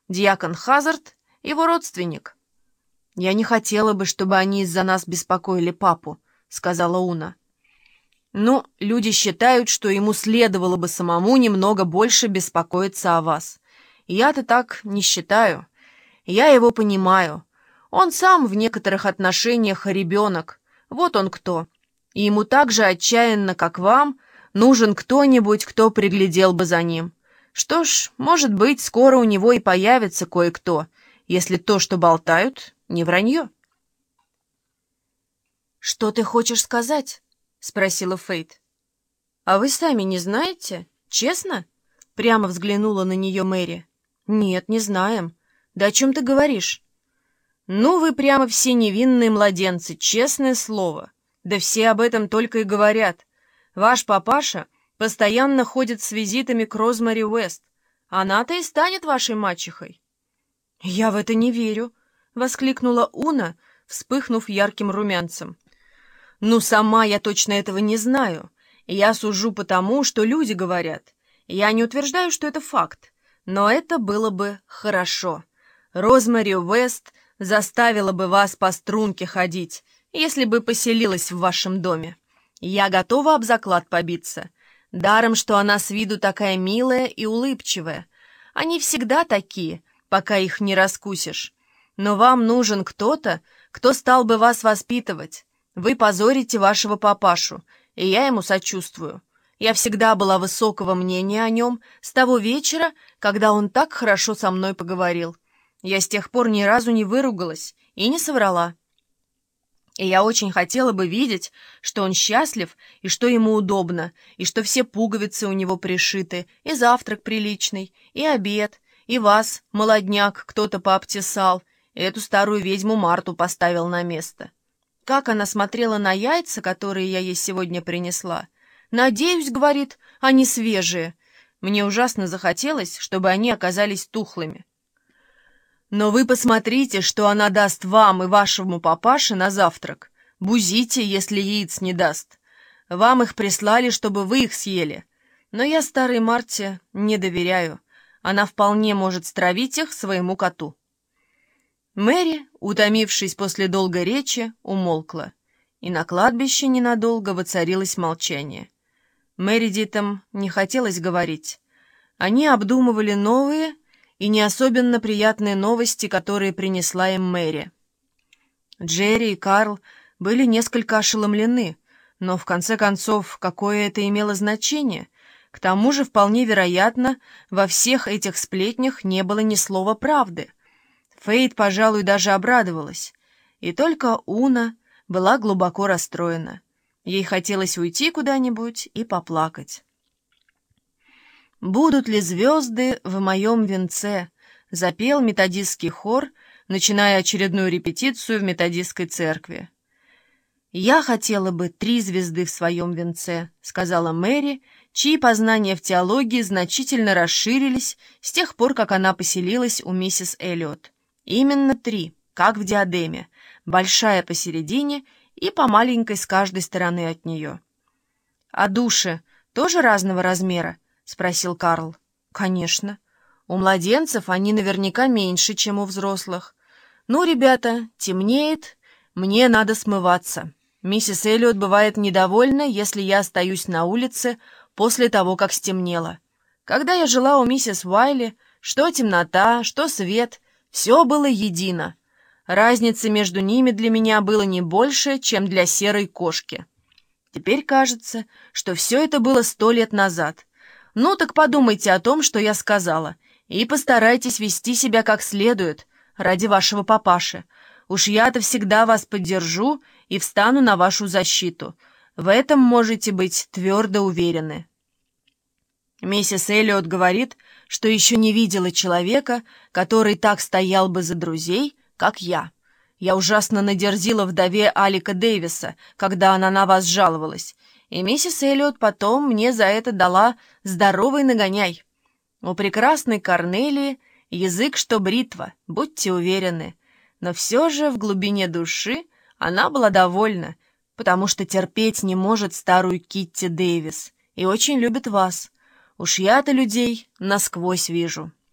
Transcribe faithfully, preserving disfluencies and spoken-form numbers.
Дьякон Хазард — его родственник». «Я не хотела бы, чтобы они из-за нас беспокоили папу», — сказала Уна. «Ну, люди считают, что ему следовало бы самому немного больше беспокоиться о вас. Я-то так не считаю. Я его понимаю. Он сам в некоторых отношениях ребенок. Вот он кто. И ему так же отчаянно, как вам, нужен кто-нибудь, кто приглядел бы за ним. Что ж, может быть, скоро у него и появится кое-кто, если то, что болтают, не вранье». «Что ты хочешь сказать?» — спросила Фейт. «А вы сами не знаете? Честно?» — прямо взглянула на нее Мэри. «Нет, не знаем. Да о чем ты говоришь?» «Ну, вы прямо все невинные младенцы, честное слово. Да все об этом только и говорят. Ваш папаша постоянно ходит с визитами к Розмари Уэст. Она-то и станет вашей мачехой». «Я в это не верю», — воскликнула Уна, вспыхнув ярким румянцем. «Ну, сама я точно этого не знаю. Я сужу по тому, что люди говорят. Я не утверждаю, что это факт, но это было бы хорошо. Розмари Уэст заставила бы вас по струнке ходить, если бы поселилась в вашем доме. Я готова об заклад побиться. Даром, что она с виду такая милая и улыбчивая. Они всегда такие, пока их не раскусишь. Но вам нужен кто-то, кто стал бы вас воспитывать. Вы позорите вашего папашу, и я ему сочувствую. Я всегда была высокого мнения о нем с того вечера, когда он так хорошо со мной поговорил. Я с тех пор ни разу не выругалась и не соврала. И я очень хотела бы видеть, что он счастлив и что ему удобно, и что все пуговицы у него пришиты, и завтрак приличный, и обед, и вас, молодняк, кто-то пообтесал, и эту старую ведьму Марту поставил на место. Как она смотрела на яйца, которые я ей сегодня принесла. «Надеюсь, — говорит, — они свежие. Мне ужасно захотелось, чтобы они оказались тухлыми». Но вы посмотрите, что она даст вам и вашему папаше на завтрак. Бузите, если яиц не даст. Вам их прислали, чтобы вы их съели. Но я старой Марте не доверяю. Она вполне может стравить их своему коту». Мэри, утомившись после долгой речи, умолкла, и на кладбище ненадолго воцарилось молчание. Мэридитам не хотелось говорить. Они обдумывали новые и не особенно приятные новости, которые принесла им Мэри. Джерри и Карл были несколько ошеломлены, но в конце концов, какое это имело значение? К тому же, вполне вероятно, во всех этих сплетнях не было ни слова правды. Фейт, пожалуй, даже обрадовалась, и только Уна была глубоко расстроена. Ей хотелось уйти куда-нибудь и поплакать. «Будут ли звезды в моем венце?» — запел методистский хор, начиная очередную репетицию в методистской церкви. «Я хотела бы три звезды в своем венце», — сказала Мэри, чьи познания в теологии значительно расширились с тех пор, как она поселилась у миссис Эллиот. Именно три, как в диадеме, большая посередине и по маленькой с каждой стороны от нее. «А души тоже разного размера?» — спросил Карл. «Конечно. У младенцев они наверняка меньше, чем у взрослых. Ну, ребята, темнеет, мне надо смываться. Миссис Эллиот бывает недовольна, если я остаюсь на улице после того, как стемнело. Когда я жила у миссис Уайли, что темнота, что свет, все было едино. Разницы между ними для меня было не больше, чем для серой кошки. Теперь кажется, что все это было сто лет назад. Ну так подумайте о том, что я сказала, и постарайтесь вести себя как следует ради вашего папаши. Уж я-то всегда вас поддержу и встану на вашу защиту. В этом можете быть твердо уверены». Миссис Эллиот говорит, что еще не видела человека, который так стоял бы за друзей, как я. Я ужасно надерзила вдове Алика Дэвиса, когда она на вас жаловалась, и миссис Эллиот потом мне за это дала здоровый нагоняй. У прекрасной Корнелии язык, что бритва, будьте уверены. Но все же в глубине души она была довольна, потому что терпеть не может старую Китти Дэвис и очень любит вас. Уж я-то людей насквозь вижу».